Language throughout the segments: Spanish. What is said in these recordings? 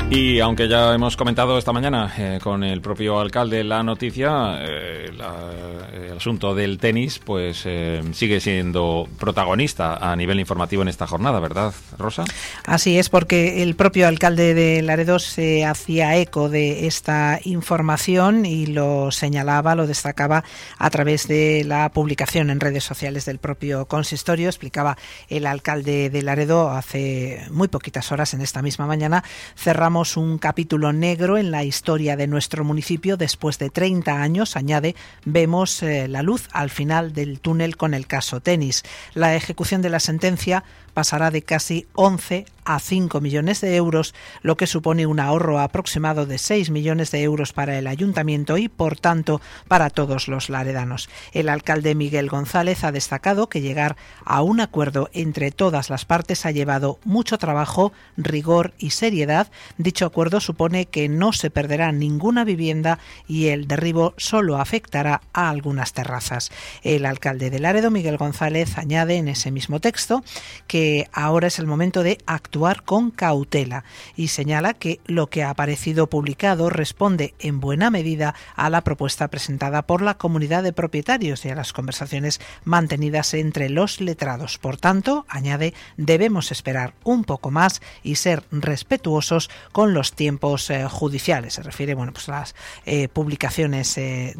Y aunque ya hemos comentado esta mañana con el propio alcalde la noticia, el asunto del tenis pues sigue siendo protagonista a nivel informativo en esta jornada, ¿verdad, Rosa? Así es, porque el propio alcalde de Laredo se hacía eco de esta información y lo señalaba, lo destacaba a través de la publicación en redes sociales del propio consistorio. Explicaba el alcalde de Laredo hace muy poquitas horas, en esta misma mañana: cerramos un capítulo negro en la historia de nuestro municipio. Después de 30 años, añade, vemos la luz al final del túnel con el caso tenis. La ejecución de la sentencia pasará de casi 11 a 5 millones de euros, lo que supone un ahorro aproximado de 6 millones de euros para el ayuntamiento y, por tanto, para todos los laredanos. El alcalde Miguel González ha destacado que llegar a un acuerdo entre todas las partes ha llevado mucho trabajo, rigor y seriedad. Dicho acuerdo supone que no se perderá ninguna vivienda y el derribo solo afectará a algunas terrazas. El alcalde de Laredo, Miguel González, añade en ese mismo texto que ahora es el momento de actuar con cautela y señala que lo que ha aparecido publicado responde en buena medida a la propuesta presentada por la comunidad de propietarios y a las conversaciones mantenidas entre los letrados. Por tanto, añade, debemos esperar un poco más y ser respetuosos con los tiempos judiciales. Se refiere, pues a las publicaciones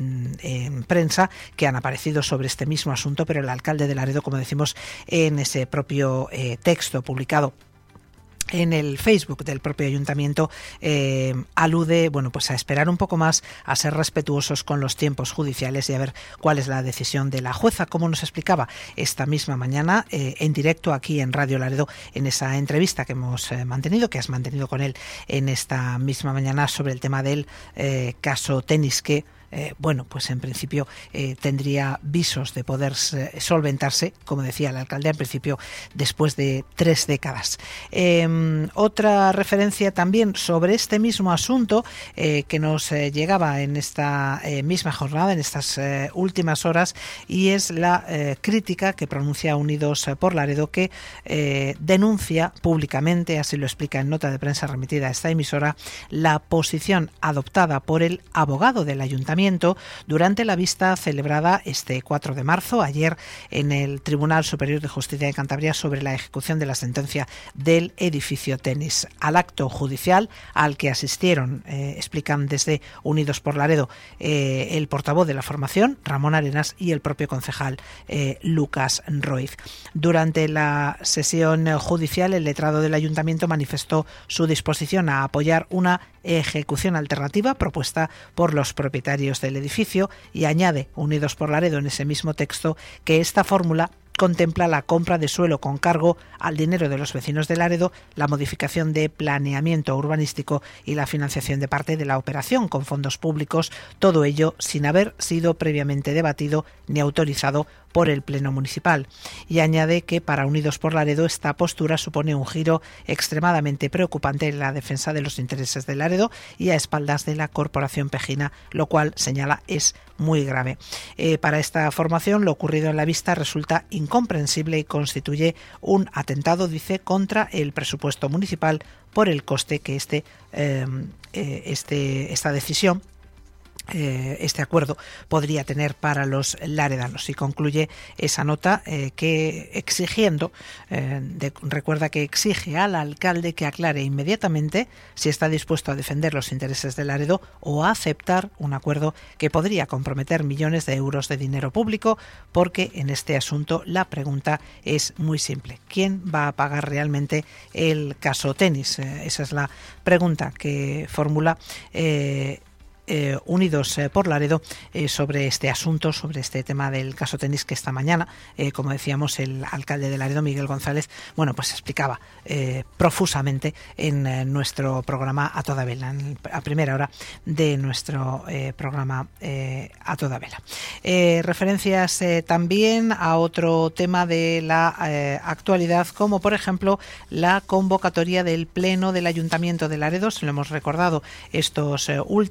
en prensa que han aparecido sobre este mismo asunto, pero el alcalde de Laredo, como decimos, en ese propio texto publicado en el Facebook del propio ayuntamiento, alude pues a esperar un poco más, a ser respetuosos con los tiempos judiciales y a ver cuál es la decisión de la jueza, como nos explicaba esta misma mañana en directo aquí en Radio Laredo, en esa entrevista que hemos mantenido, que has mantenido con él en esta misma mañana sobre el tema del caso tenis, que pues en principio tendría visos de poder solventarse, como decía el alcalde, en principio después de 3 décadas. Otra referencia también sobre este mismo asunto que nos llegaba en esta misma jornada, en estas últimas horas, y es la crítica que pronuncia Unidos por Laredo, que denuncia públicamente, así lo explica en nota de prensa remitida a esta emisora, la posición adoptada por el abogado del ayuntamiento durante la vista celebrada este 4 de marzo, ayer, en el Tribunal Superior de Justicia de Cantabria sobre la ejecución de la sentencia del edificio tenis. Al acto judicial al que asistieron, explican desde Unidos por Laredo, el portavoz de la formación, Ramón Arenas, y el propio concejal, Lucas Roiz. Durante la sesión judicial, el letrado del ayuntamiento manifestó su disposición a apoyar una ejecución alternativa propuesta por los propietarios del edificio, y añade Unidos por Laredo en ese mismo texto que esta fórmula contempla la compra de suelo con cargo al dinero de los vecinos de Laredo, la modificación de planeamiento urbanístico y la financiación de parte de la operación con fondos públicos, todo ello sin haber sido previamente debatido ni autorizado por el Pleno Municipal. Y añade que para Unidos por Laredo esta postura supone un giro extremadamente preocupante en la defensa de los intereses de Laredo y a espaldas de la Corporación Pejina, lo cual, señala, es muy grave. Para esta formación, lo ocurrido en la vista resulta incomprensible y constituye un atentado, dice, contra el presupuesto municipal por el coste que esta decisión, este acuerdo, podría tener para los laredanos. Y concluye esa nota que exigiendo, recuerda que exige al alcalde que aclare inmediatamente si está dispuesto a defender los intereses de Laredo o a aceptar un acuerdo que podría comprometer millones de euros de dinero público, porque en este asunto la pregunta es muy simple: ¿quién va a pagar realmente el caso tenis? Esa es la pregunta que formula Unidos por Laredo sobre este asunto, sobre este tema del caso tenis, que esta mañana, como decíamos, el alcalde de Laredo, Miguel González, pues explicaba profusamente en nuestro programa A Toda Vela, a primera hora de nuestro programa A Toda Vela. Referencias también a otro tema de la actualidad, como por ejemplo la convocatoria del Pleno del Ayuntamiento de Laredo. Se lo hemos recordado estos últimos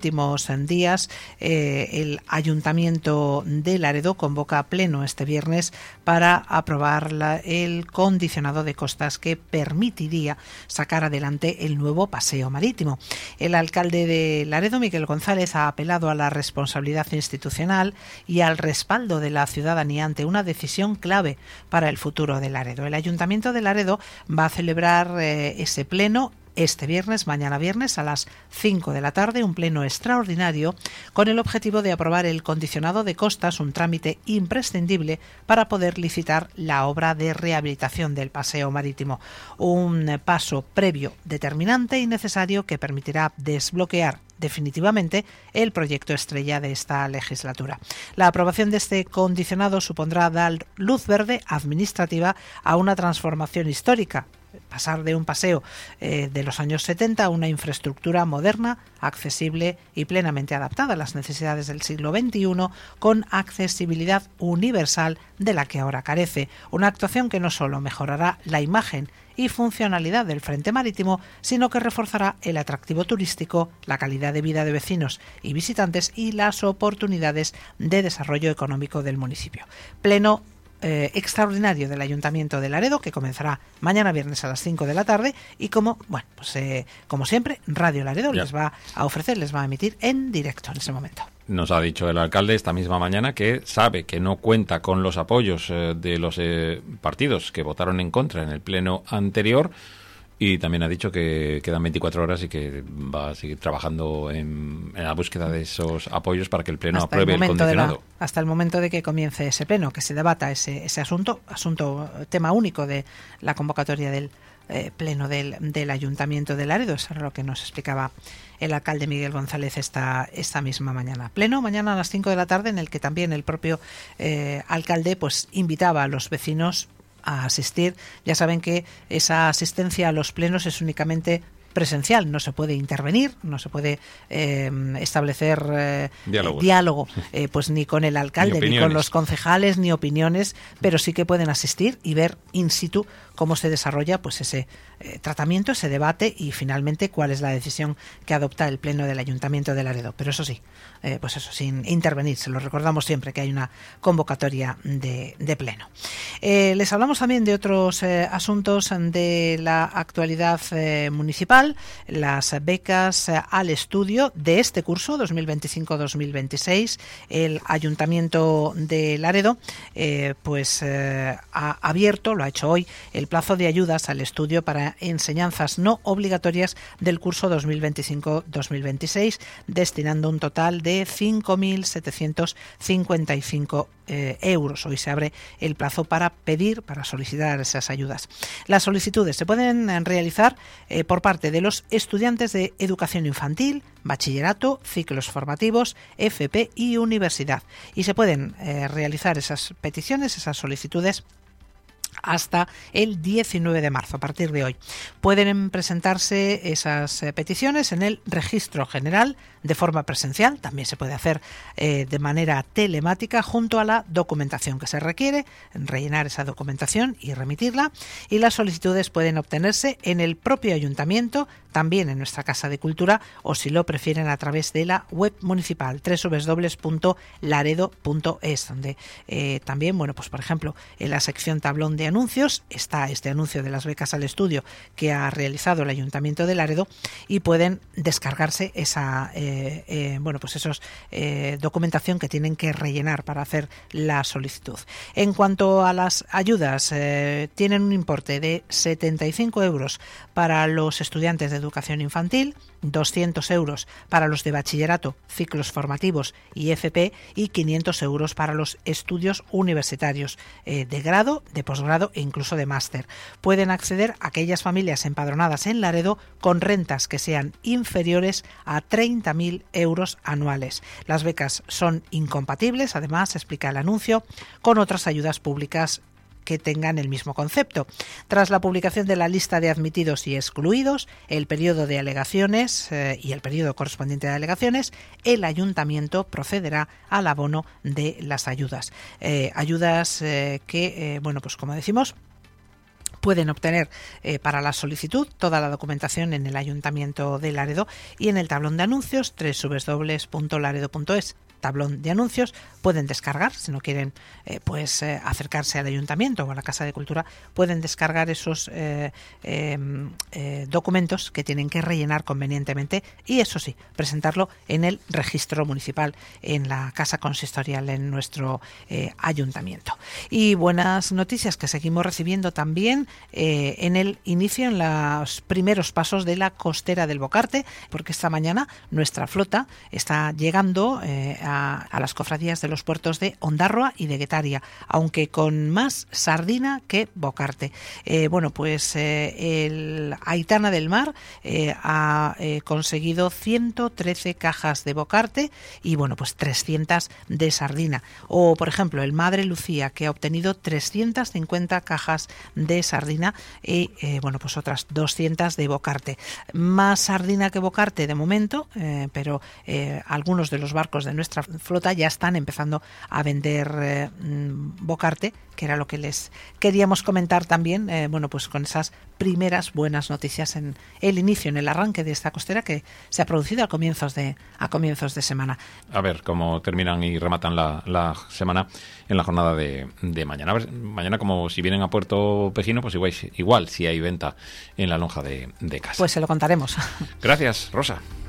días, el Ayuntamiento de Laredo convoca pleno este viernes para aprobar el condicionado de costas que permitiría sacar adelante el nuevo paseo marítimo. El alcalde de Laredo, Miguel González, ha apelado a la responsabilidad institucional y al respaldo de la ciudadanía ante una decisión clave para el futuro de Laredo. El Ayuntamiento de Laredo va a celebrar ese pleno este viernes, mañana viernes, a las 5 de la tarde, un pleno extraordinario con el objetivo de aprobar el condicionado de costas, un trámite imprescindible para poder licitar la obra de rehabilitación del paseo marítimo. Un paso previo, determinante y necesario que permitirá desbloquear definitivamente el proyecto estrella de esta legislatura. La aprobación de este condicionado supondrá dar luz verde administrativa a una transformación histórica, pasar de un paseo de los años 70 a una infraestructura moderna, accesible y plenamente adaptada a las necesidades del siglo XXI, con accesibilidad universal de la que ahora carece. Una actuación que no solo mejorará la imagen y funcionalidad del frente marítimo, sino que reforzará el atractivo turístico, la calidad de vida de vecinos y visitantes y las oportunidades de desarrollo económico del municipio. Pleno extraordinario del Ayuntamiento de Laredo, que comenzará mañana viernes a las 5 de la tarde y como siempre, Radio Laredo les va a ofrecer, les va a emitir en directo en ese momento. Nos ha dicho el alcalde esta misma mañana que sabe que no cuenta con los apoyos de los partidos que votaron en contra en el pleno anterior. Y también ha dicho que quedan 24 horas y que va a seguir trabajando en la búsqueda de esos apoyos para que el Pleno apruebe el condicionado. Hasta el momento de que comience ese Pleno, que se debata ese tema único de la convocatoria del Pleno del Ayuntamiento de Laredo. Eso era lo que nos explicaba el alcalde Miguel González esta misma mañana. Pleno mañana a las 5 de la tarde, en el que también el propio alcalde pues invitaba a los vecinos a asistir. Ya saben que esa asistencia a los plenos es únicamente presencial, no se puede intervenir, no se puede establecer diálogo pues ni con el alcalde, ni con los concejales, ni opiniones, pero sí que pueden asistir y ver in situ cómo se desarrolla pues ese tratamiento, ese debate y finalmente cuál es la decisión que adopta el Pleno del Ayuntamiento de Laredo. Pero eso sí, sin intervenir, se lo recordamos siempre que hay una convocatoria de Pleno. Les hablamos también de otros asuntos de la actualidad municipal, las becas al estudio de este curso 2025-2026. El Ayuntamiento de Laredo ha abierto, lo ha hecho hoy, el plazo de ayudas al estudio para enseñanzas no obligatorias del curso 2025-2026, destinando un total de 5.755 euros. Hoy se abre el plazo para solicitar esas ayudas. Las solicitudes se pueden realizar por parte de los estudiantes de educación infantil, bachillerato, ciclos formativos, FP y universidad. Y se pueden realizar esas peticiones, esas solicitudes, hasta el 19 de marzo, a partir de hoy. Pueden presentarse esas peticiones en el registro general de forma presencial, también se puede hacer de manera telemática junto a la documentación que se requiere, rellenar esa documentación y remitirla, y las solicitudes pueden obtenerse en el propio ayuntamiento, también en nuestra Casa de Cultura, o si lo prefieren a través de la web municipal www.laredo.es, donde también, por ejemplo, en la sección tablón de anuncios está este anuncio de las becas al estudio que ha realizado el Ayuntamiento de Laredo, y pueden descargarse esa documentación que tienen que rellenar para hacer la solicitud. En cuanto a las ayudas, tienen un importe de 75 euros para los estudiantes de educación infantil, 200 euros para los de bachillerato, ciclos formativos y FP, y 500 euros para los estudios universitarios de grado, de posgrado e incluso de máster. Pueden acceder a aquellas familias empadronadas en Laredo con rentas que sean inferiores a 30.000 euros anuales. Las becas son incompatibles, además, explica el anuncio, con otras ayudas públicas que tengan el mismo concepto. Tras la publicación de la lista de admitidos y excluidos, el periodo de alegaciones y el periodo correspondiente de alegaciones, el ayuntamiento procederá al abono de las ayudas. Ayudas que, como decimos, Pueden obtener para la solicitud toda la documentación en el Ayuntamiento de Laredo y en el tablón de anuncios www.laredo.es. Tablón de anuncios, pueden descargar, si no quieren acercarse al Ayuntamiento o a la Casa de Cultura, pueden descargar esos documentos que tienen que rellenar convenientemente y, eso sí, presentarlo en el registro municipal, en la Casa Consistorial, en nuestro Ayuntamiento. Y buenas noticias que seguimos recibiendo también en el inicio, en los primeros pasos de la costera del Bocarte, porque esta mañana nuestra flota está llegando a las cofradías de los puertos de Ondarroa y de Guetaria, aunque con más sardina que bocarte. El Aitana del Mar ha conseguido 113 cajas de bocarte y 300 de sardina. O, por ejemplo, el Madre Lucía, que ha obtenido 350 cajas de sardina y otras 200 de bocarte. Más sardina que bocarte de momento, pero algunos de los barcos de nuestra flota ya están empezando a vender bocarte, que era lo que les queríamos comentar también, con esas primeras buenas noticias en el inicio, en el arranque de esta costera que se ha producido a comienzos de semana. A ver cómo terminan y rematan la semana en la jornada de mañana. A ver, mañana, como si vienen a Puerto Pejino, pues igual si hay venta en la lonja de casa. Pues se lo contaremos. Gracias, Rosa.